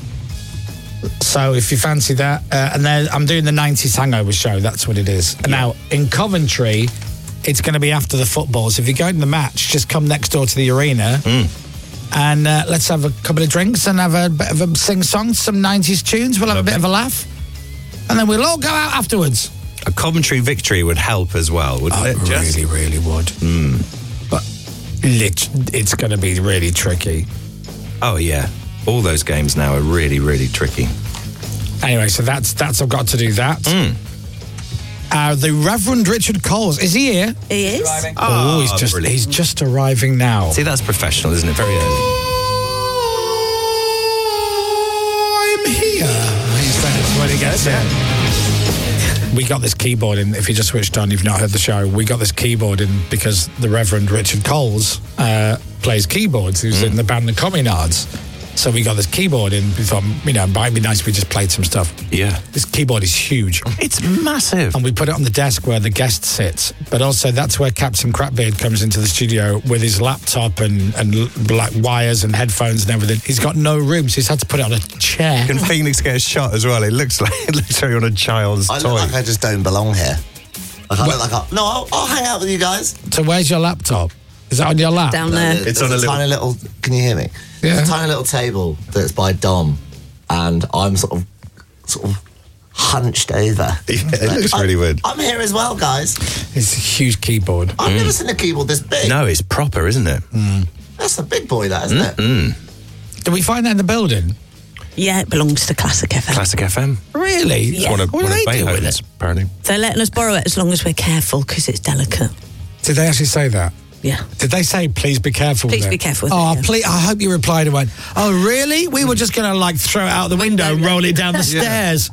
So if you fancy that, uh, and then I'm doing the nineties Hangover show. That's what it is. And now in Coventry, it's going to be after the football. So if you're going to the match, just come next door to the arena. Mm. And uh, let's have a couple of drinks and have a bit of a sing-song, some nineties tunes. We'll have Lovely. a bit of a laugh. And then we'll all go out afterwards. A Coventry victory would help as well, wouldn't Oh, it? Jess? really, really would. Mm. But lit- it's going to be really tricky. Oh, yeah. All those games now are really, really tricky. Anyway, so that's, that's I've got to do that. Mm. Uh, the Reverend Richard Coles, is he here? He is. Oh, Oh, he's just brilliant. he's just arriving now. See, that's professional, isn't it? Very early. I'm here. That's when he gets in. We got this keyboard in. If you just switched on, you've not heard the show. We got this keyboard in because the Reverend Richard Coles uh, plays keyboards. He was Mm. in the band The Communards. So we got this keyboard in. We thought, you know, it might be nice if we just played some stuff. Yeah. This keyboard is huge. It's massive. And we put it on the desk where the guest sits. But also that's where Captain Crapbeard comes into the studio with his laptop and, and black wires and headphones and everything. He's got no room, so he's had to put it on a chair. Can Phoenix get a shot as well? It looks like it looks like you're on a child's I toy. look like I just don't belong here. Like, I Well- look like I, no, I'll, I'll hang out with you guys. So where's your laptop? Is that on your lap? Down there. There's It's on a little- tiny little. Can you hear me? Yeah. There's a tiny little table that's by Dom, and I'm sort of, sort of hunched over. Yeah, it Like, looks I'm- really weird. I'm here as well, guys. It's a huge keyboard. I've never seen a keyboard this big. No, it's proper, isn't it? That's a big boy, that isn't it? Mm. Did we find that in the building? Yeah, it belongs to Classic F M. Classic F M. Really? It's one of, What one do of they do with Beethoven's, it? apparently. They're letting us borrow it as long as we're careful because it's delicate. Did they actually say that? Yeah. Did they say, please be careful Please with it? be careful with oh, it, yeah. please, I hope you replied and went, oh, really? We were just going to, like, throw it out the window and roll it down the stairs.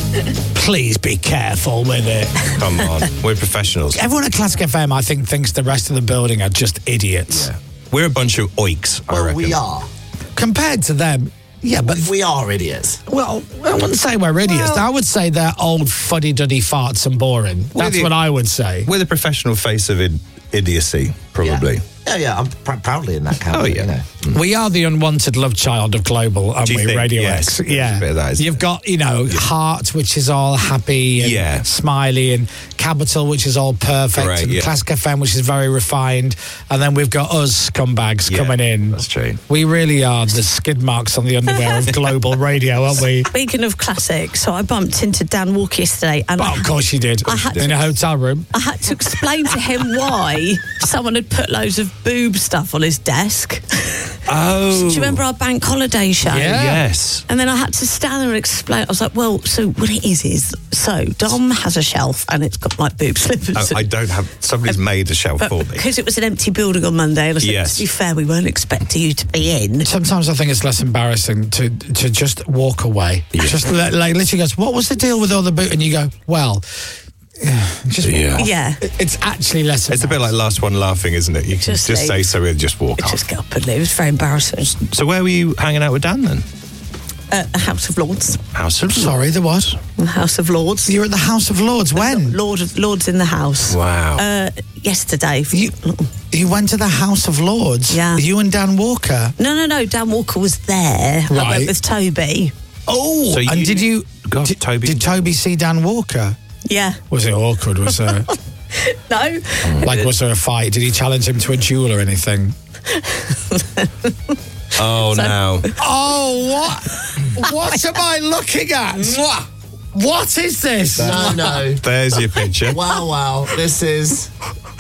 Please be careful with it. Come on, we're professionals. Everyone at Classic F M, I think, thinks the rest of the building are just idiots. Yeah. We're a bunch of oiks, I Well, reckon. we are. Compared to them, yeah, but... We are idiots. Well, I wouldn't say we're idiots. Well- I would say they're old fuddy-duddy farts and boring. We're That's the- what I would say. We're the professional face of id- idiocy, probably. Yeah, yeah, I'm pr- proudly in that category. Oh, yeah. You know. We are the unwanted love child of Global, aren't Do you we? think? Radio Yes. X. There's Yeah. a bit of that, isn't You've there? got, you know, Heart, which is all happy and Yeah. smiley, and Capital, which is all perfect, Correct, and yeah. Classic F M, which is very refined. And then we've got us scumbags Yeah, coming in. That's true. We really are the skid marks on the underwear of Global Radio, aren't we? Speaking of classic, so I bumped into Dan Walker yesterday, and But I, of course you did. I had in to- a hotel room. I had to explain to him why someone had put loads of boob stuff on his desk. Oh. Do you remember our bank holiday show? Yeah. Yes. And then I had to stand there and explain. I was like, well, so what it is is, so Dom has a shelf and it's got like boob slippers. Oh, I don't have... Somebody's made a shelf But for me. because it was an empty building on Monday, and I said, Yes. to be fair, we weren't expecting you to be in. Sometimes I think it's less embarrassing to to just walk away. Just li- like literally goes, what was the deal with all the boot? And you go, well, yeah, just walk Yeah. off. Yeah. It- It's actually less. It's a bit like last one laughing, isn't it? You can Just just, leave. say so and just walk off. Just get up and leave. It was very embarrassing. So where were you hanging out with Dan then? Uh, the House of Lords. House of Sorry, there was. The House of Lords. You're at the House of Lords when? Lord of, Lords in the House. Wow. Uh, yesterday. You you went to the House of Lords. Yeah. You and Dan Walker. No, no, no. Dan Walker was there. I Right. went with Toby. Oh, So and you- did you? God, did, Toby. Did Toby see Dan Walker? Yeah. Was it awkward? Was there No. like was there a fight? Did he challenge him to a duel or anything? Oh, no. Oh, what? What am I looking at? What is this? No, no. There's your picture. Wow, wow. This is.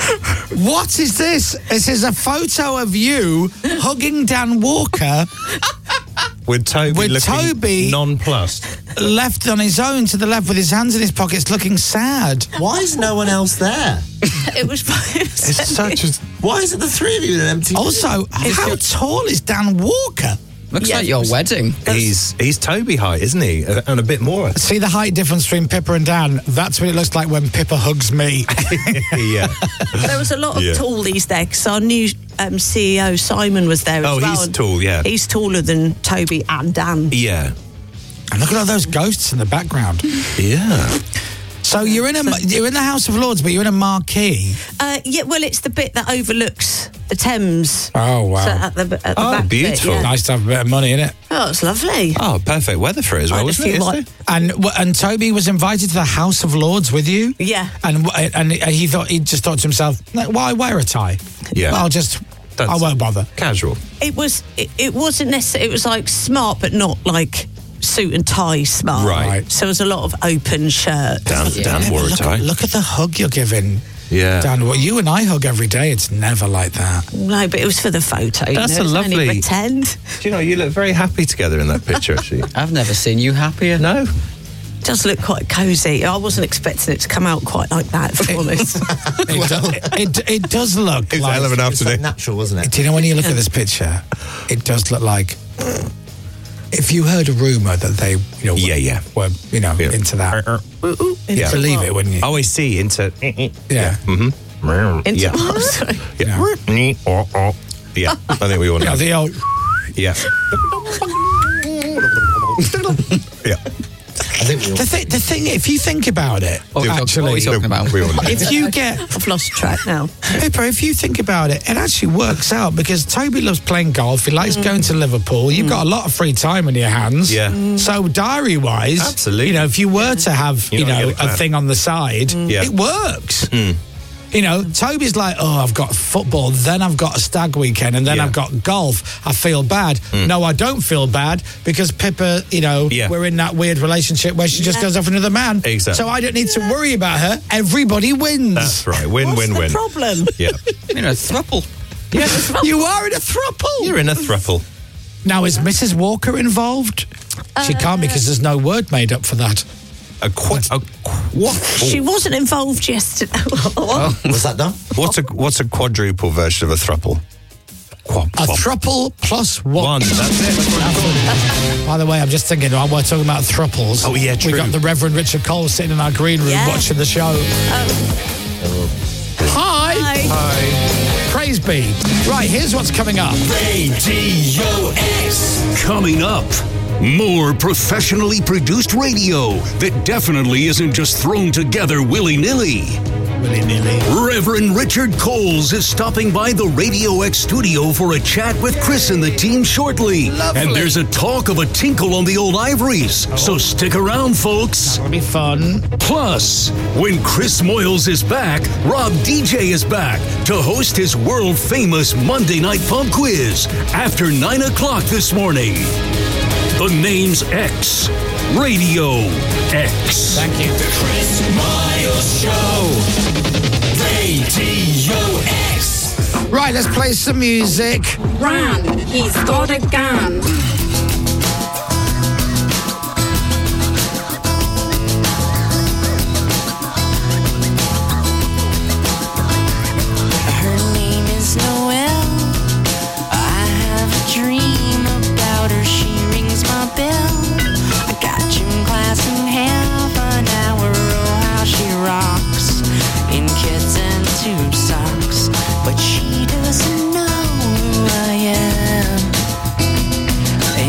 What is this? This is a photo of you hugging Dan Walker With Toby with looking Toby nonplussed. left on his own to the left with his hands in his pockets looking sad. Why is no one else there? It was by himself. It's such a... Why is it the three of you in an empty Also, how tall is Dan Walker? Looks Yeah. like your wedding. He's he's Toby height, isn't he? Uh, And a bit more. See the height difference between Pippa and Dan? That's what it looks like when Pippa hugs me. Yeah. There was a lot of Yeah. tallies there because our new um, C E O, Simon, was there Oh, as well. he's and tall, yeah. He's taller than Toby and Dan. Yeah. And look at all those ghosts in the background. Yeah. So you're in a you're in the House of Lords, but you're in a marquee. Uh, yeah, well, it's the bit that overlooks the Thames. Oh wow! So at the, at the Oh, back beautiful. Bit, yeah. Nice to have a bit of money in it. Oh, it's lovely. Oh, perfect weather for it as well, Quite a wasn't it? few yesterday? And w- and Toby was invited to the House of Lords with you. Yeah. And w- and he thought he just thought to himself, "No, why wear a tie? Yeah. I'll just That's I won't bother." Casual. It was. It, it wasn't necessarily. It was like smart, but not like suit and tie smart. Right. So there was a lot of open shirts. Dan, Dan wore a Look, tie. look at the hug you're giving. Yeah. Dan, well, you and I hug every day. It's never like that. No, but it was for the photo. you That's know, a it's only lovely- pretend. Do you know, you look very happy together in that picture, actually. I've never seen you happier. No. It does look quite cosy. I wasn't expecting it to come out quite like that, if I'm honest. It, do- it, it does look It's a like... hell of an afternoon. Natural, wasn't it? Do you know when you look at this picture, it does look like if you heard a rumor that they, you know, Yeah, yeah. were, you know, Yeah. into that, Yeah. believe it, wouldn't you? Oh, I see. Into. Yeah. Mm-hmm. Into Yeah. what? Sorry. Yeah. Oh, oh. Yeah. I think we all know. Yeah, the old, Yeah. Yeah. I think we all... the, th- the thing, if you think about it, What are we talk- actually, what are we talking about? We all know. if you get, I've lost track now. Pippa, if you think about it, it actually works out because Toby loves playing golf. He likes going to Liverpool. You've got a lot of free time in your hands. Yeah. So diary-wise, Absolutely. you know, if you were to have, You're you not know, getting a fat. thing on the side, Yeah. it works. Mm. You know, Toby's like, oh, I've got football, then I've got a stag weekend, and then Yeah. I've got golf. I feel bad. No, I don't feel bad because Pippa, you know, Yeah. we're in that weird relationship where she just goes off with another man. Exactly. So I don't need to worry about her. Everybody wins. That's right. Win, What's win, the win. problem? Yeah. You know, thruple. You are in a throuple. You're in a thruple. Now, is Missus Walker involved? She can't because there's no word made up for that. A quad. A what? She wasn't involved yesterday. What? Was that done? What's a what's a quadruple version of a thruple? Quad, A quad. thruple plus one. One. That's it. That's what it's called. By the way, I'm just thinking, while we're talking about thruples. Oh, yeah, true. We got the Reverend Richard Cole sitting in our green room Yeah. watching the show. Hi. Hi. Hi. Praise be. Right, here's what's coming up. Radio X. Coming up, more professionally produced radio that definitely isn't just thrown together willy-nilly. Willy-nilly. Reverend Richard Coles is stopping by the Radio X studio for a chat with Chris and the team shortly. Lovely. And there's a talk of a tinkle on the old ivories. So stick around, folks. That'll be fun. Plus, when Chris Moyles is back, Rob D J is back to host his world-famous Monday Night Pub Quiz after nine o'clock this morning. The name's X. Radio X. Thank you. The Chris Miles Show. Radio X. Right, let's play some music. Ran, he's got a gun. Her name is Noelle. I have a dream about her. She rings my bell. I got gym class in half an hour. Oh, how she rocks in kids and tube socks. But she doesn't know who I am.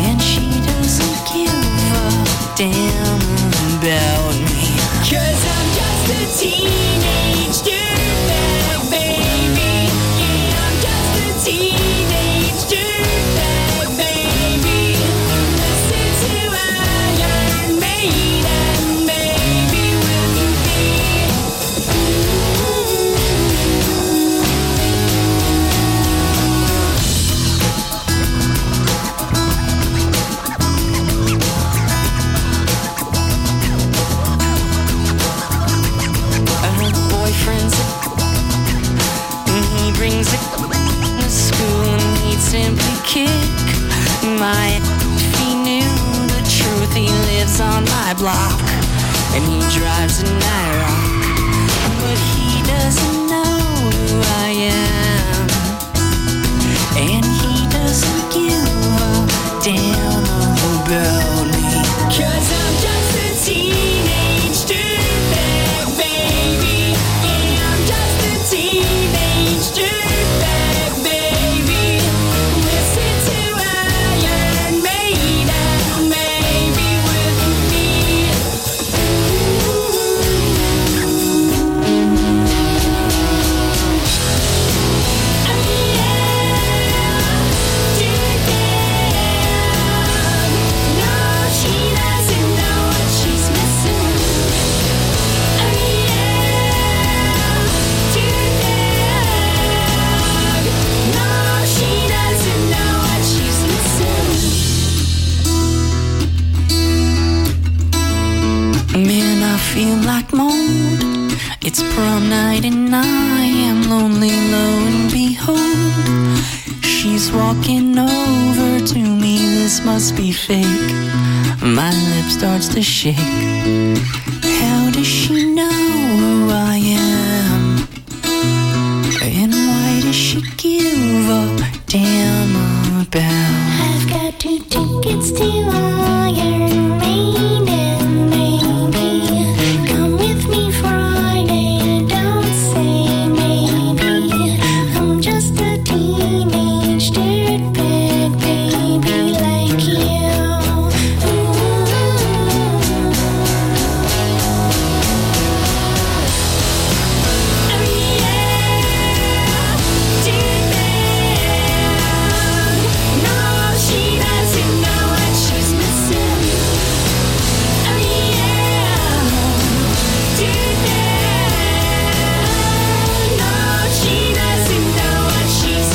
my block, and he drives an IROC, but he doesn't know who I am, and he doesn't give a damn about me, 'cause I'm just a teenage dirtbag baby, yeah, I'm just a teenage dirtbag baby. Listen to Iron Maiden, maybe with me. No, she doesn't know what she's missing. Oh yeah, dirtbag. No, she doesn't know what she's missing. Man, I feel like mold. It's prom night and I am lonely, lo and behold, she's walking over to me. This must be fake. My lip starts to shake. How does she know who I am? And why does she give a damn about? I've got two tickets to Iron Maiden, baby. Come with me Friday, don't say maybe. I'm just a teenage dirtbag baby like you. No, she doesn't know what she's missing. Oh yeah, dirtbag. No, she doesn't know what she's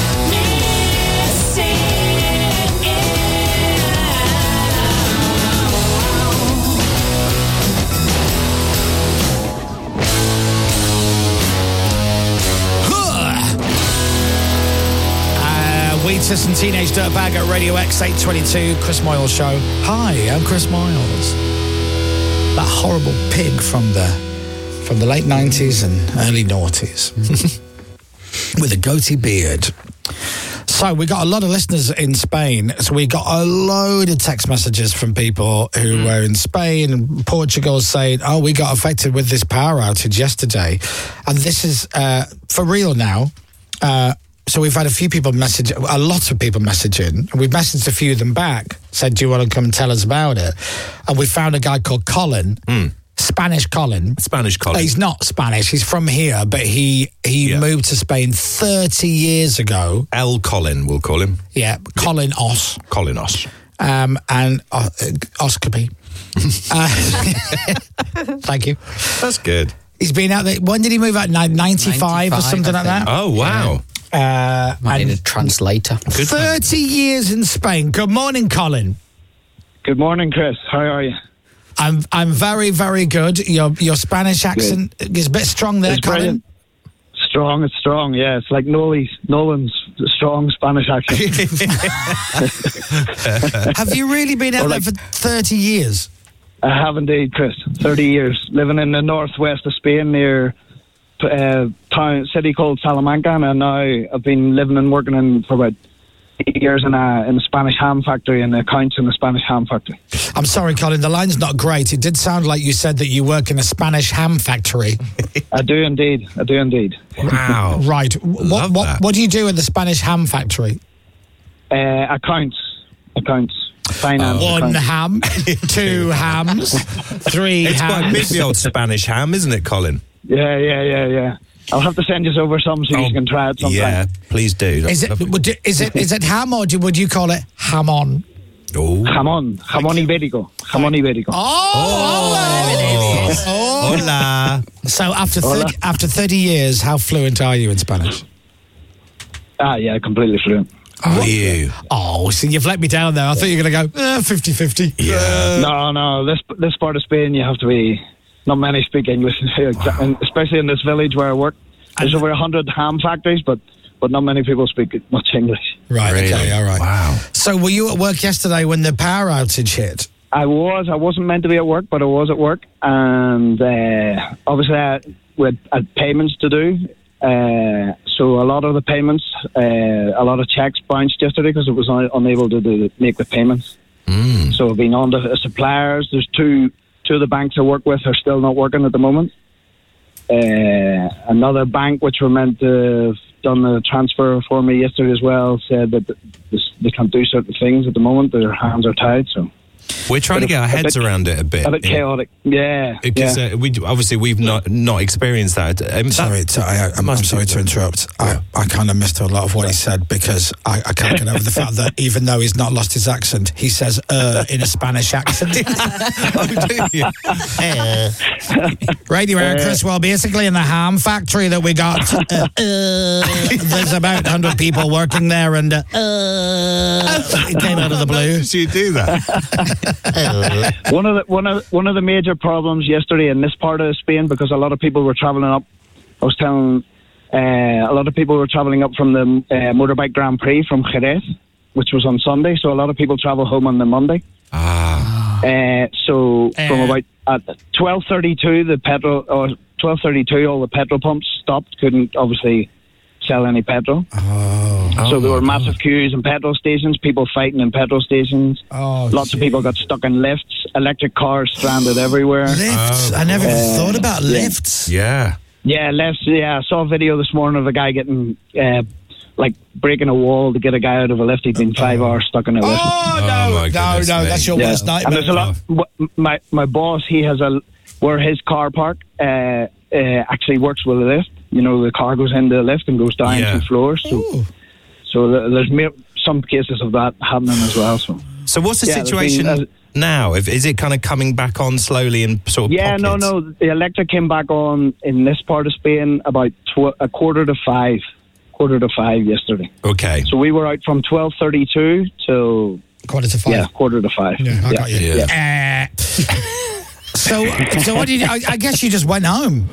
Uh, Wheatus and Teenage Dirtbag at Radio X eight twenty-two, Chris Moyles Show. Hi, I'm Chris Moyles. That horrible pig from the from the late nineties and early noughties with a goatee beard. So we got a lot of listeners in Spain. So we got a load of text messages from people who mm. were in Spain and Portugal saying, oh, we got affected with this power outage yesterday. And this is uh, for real now. Uh, so we've had a few people message, a lot of people message in. And we've messaged a few of them back, said, do you want to come tell us about it? And we found a guy called Colin. Mm. Spanish Colin. Spanish Colin. He's not Spanish. He's from here, but he he Yeah. moved to Spain thirty years ago. El Colin, we'll call him. Yeah, Colin Os. Colin Os. Um, and uh, Oscopy. uh, thank you. That's good. He's been out there. When did he move out? ninety-five or something like that? Oh, wow. Uh, Might and need a translator. thirty years in Spain. Good morning, Colin. Good morning, Chris. How are you? I'm I'm very, very good. Your your Spanish accent is a bit strong there, It's Colin. brilliant. Strong, it's strong, yeah. It's like Nolan's, Nolan's strong Spanish accent. Have you really been out Or there like- for thirty years? I have indeed, Chris. thirty years. Living in the northwest of Spain near a town, city called Salamanca, and now I've been living and working in for about eight years in a, in a Spanish ham factory, in accounts in a Spanish ham factory. I'm sorry, Colin, the line's not great. It did sound like you said that you work in a Spanish ham factory. I do indeed. I do indeed. Wow. Right. What, what, what do you do at the Spanish ham factory? Uh, accounts. Accounts. Finance. One accounts. ham, two hams, three It's hams. quite big, the old Spanish ham, isn't it, Colin? Yeah, yeah, yeah, yeah. I'll have to send you over some so you can try it sometime. Yeah, please do. That's Is it, lovely. would you, is it is it ham or do, would you call it hamon? Oh. Jamón. Jamón ibérico. Jamón ibérico. Oh, oh. Hola. So after Hola. thirty, after thirty years, how fluent are you in Spanish? Ah, yeah, completely fluent. Are you? Oh, so you've let me down there. I thought you were going to go eh, fifty-fifty. Yeah. No, no. This this part of Spain, you have to be. Not many speak English, and especially in this village where I work. There's over a hundred ham factories, but but not many people speak much English. Right. Really? Okay. All right. Wow. So were you at work yesterday when the power outage hit? I was. I wasn't meant to be at work, but I was at work, and uh, obviously I we had payments to do. Uh, so a lot of the payments, uh, a lot of checks bounced yesterday because it was un- unable to do, make the payments. Mm. So I've been on to suppliers. There's two two of the banks I work with are still not working at the moment. Uh, another bank, which were meant to have done the transfer for me yesterday as well, said that this, they can't do certain things at the moment. Their hands are tied. So we're trying But to get a- our a heads bit- around it a bit. a bit you know. chaotic. Yeah, Because yeah. uh, we obviously we've not not experienced that. Um, Sorry, that to, I, I'm, I'm sorry to interrupt. I, I kind of missed a lot of what he said because I, I can't get over the fact that even though he's not lost his accent, he says uh in a Spanish accent. oh, do you? Radio Air, Chris. Well, basically in the ham factory that we got, uh, uh, there's about one hundred people working there, and uh, uh, it came out of the blue. Did you do that? one of the one of one of the major problems yesterday in this part of Spain, because a lot of people were travelling up. I was telling uh, a lot of people were travelling up from the uh, motorbike Grand Prix from Jerez, which was on Sunday. So a lot of people travel home on the Monday. Ah. Uh, so Uh. from about at twelve thirty-two, the petrol or twelve thirty-two, all the petrol pumps stopped. Couldn't obviously sell any petrol. Oh. So there Oh, were my massive queues in petrol stations, people fighting in petrol stations. Oh, Lots of people got stuck in lifts, electric cars stranded everywhere. Lifts. Oh, I never even uh, thought about yeah. lifts. Yeah. Yeah, lifts. Yeah, I saw a video this morning of a guy getting, uh, like, breaking a wall to get a guy out of a lift. He'd been five hours stuck in a lift. Oh, Oh, no, my no, goodness no, me. that's your Yeah. worst And nightmare. there's a lot. w- My my boss, he has a where his car park uh, uh, actually works with a lift. You know, the car goes into the lift and goes down Yeah. two floors. So, Ooh. so th- there's ma- some cases of that happening as well. So. So what's the Yeah, there's situation been, uh, now? If, is it kind of coming back on slowly and sort of Yeah, no, pockets? no. The electric came back on in this part of Spain about tw- a quarter to five, quarter to five yesterday. Okay. So we were out from twelve thirty-two till Quarter to five. yeah, quarter to five. Yeah, I got you. Yeah. Uh, so, so what did you, I, I guess you just went home.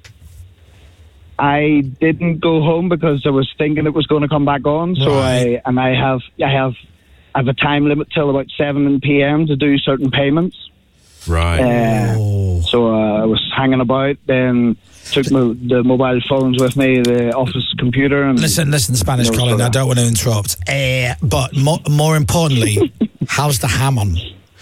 I didn't go home because I was thinking it was going to come back on. So Right. I and I have I have I have a time limit till about seven p m to do certain payments. Right. Uh, Oh. So uh, I was hanging about, then took my, the mobile phones with me, the office computer. And Listen, listen, Spanish, No, Colin. sorry. I don't want to interrupt. Uh, but more, more importantly, how's the ham on?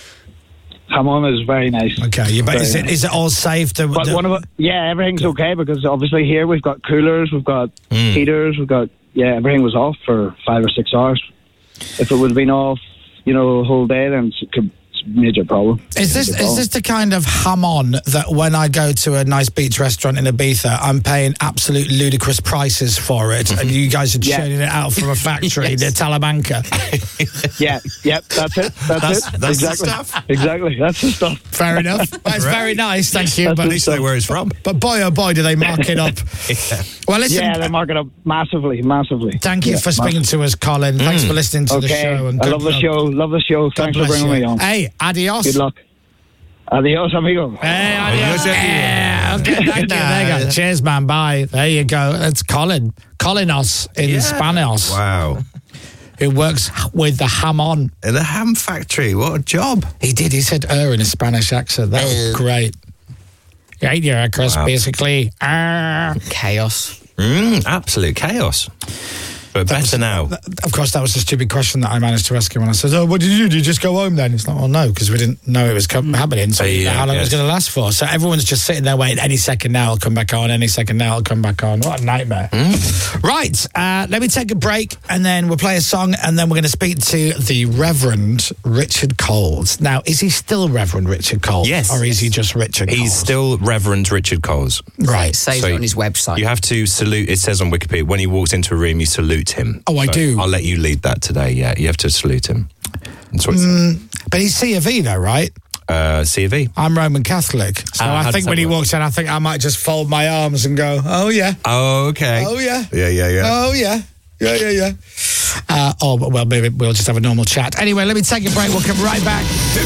Ham on is very nice. Okay, you bet. Very Is it, nice. is it all safe? To, But to- one of it, yeah, everything's okay because obviously here we've got coolers, we've got Mm. heaters, we've got yeah, everything was off for five or six hours. If it would have been off, you know, the whole day, then it could, it's a major problem. Is this Major is problem. this the kind of ham on that when I go to a nice beach restaurant in Ibiza, I'm paying absolute ludicrous prices for it, and you guys are Yeah. churning it out from a factory near Talamanca? Yeah, yep, that's it. That's, That's- it. that's the exactly. stuff. Exactly, that's the stuff. Fair enough. That's Right. very nice, thank you. That's But, At least know where it's from. but boy, oh boy, do they mark it up. Yeah. Well, listen. Yeah, they mark it up massively, massively. Thank you Yeah, for speaking to us, Colin. Thanks for listening to the Okay, show. And I good love the luck. show. Love the show. God Thanks for bless bringing you. me on. Hey, adios. Good luck. Adios, amigo. Hey, adios. Adios, Yeah, okay, thank you. There you go. Cheers, man. Bye. There you go. That's Colin. Colinos in Yeah. Spanish, Wow. who works with the ham on. In the ham factory. What a job. He did. He said er in a Spanish accent. That was great. Yeah, yeah, Chris, Wow. basically. Uh, Chaos. Mm, absolute chaos. But better now. Of course, that was a stupid question that I managed to ask him when I said, oh, what did you do? Did you just go home then? He's like, well, no, because we didn't know it was com- happening, so we didn't know Yeah, how long it was yes. going to last for. So everyone's just sitting there waiting, any second now I'll come back on, any second now I'll come back on. What a nightmare. Right, uh, let me take a break, and then we'll play a song, and then we're going to speak to the Reverend Richard Coles. Now, is he still Reverend Richard Coles? Yes. Or is he just Richard He's Coles? still Reverend Richard Coles. Right. It says So it on his website. You have to salute, it says on Wikipedia, when he walks into a room, you salute him. Oh, I So do. I'll let you lead that today, yeah. You have to salute him. That's what it says. Mm, but he's C of E though, right? Uh, C of E. I'm Roman Catholic. So Ah, I how think does when that he work? walks in, I think I might just fold my arms and go, oh, yeah. Oh, okay. Oh, yeah. Yeah, yeah, yeah. Oh, yeah. Yeah, yeah, yeah. Uh, oh, well, maybe we'll just have a normal chat. Anyway, let me take a break. We'll come right back.